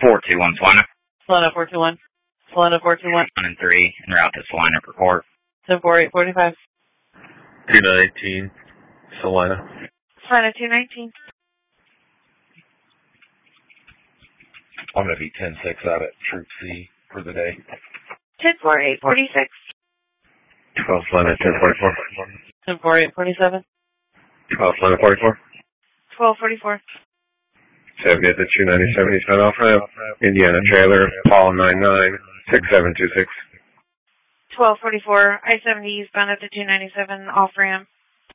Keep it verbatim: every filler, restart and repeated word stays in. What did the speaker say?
four two one Salina. Salina four two one. Salina four two one. one and three, en route to Salina for court. ten four eight forty-five. two nineteen, Salina. Salina two nineteen. I'm going to be ten six out at Troop C for the day. ten four eight forty-six. twelve Salina, ten forty-four. ten four eight forty-seven. twelve Salina, forty-four. twelve forty-four. seventy at the two ninety-seven East Off Ramp. Indiana trailer, Paul nine nine, six seven two six. twelve forty-four, I seventy eastbound at the two ninety-seven off ramp.